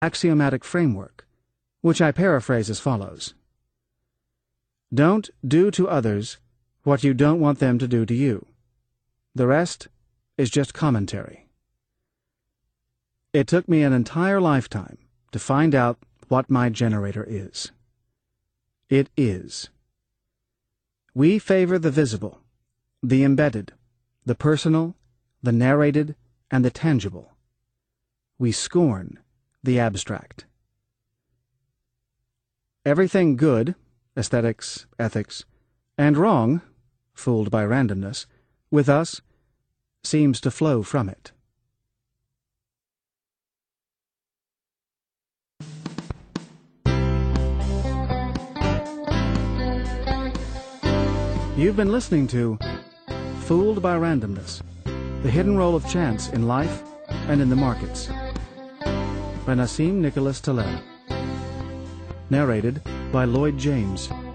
axiomatic framework, which I paraphrase as follows. Don't do to others what you don't want them to do to you. The rest is just commentary. It took me an entire lifetime to find out what my generator is. It is. We favor the visible, the embedded, the personal, the narrated, and the tangible. We scorn the abstract. Everything good, aesthetics, ethics, and wrong, fooled by randomness, with us, seems to flow from it. You've been listening to Fooled by Randomness, the hidden role of chance in life and in the markets, by Nassim Nicholas Taleb. Narrated by Lloyd James.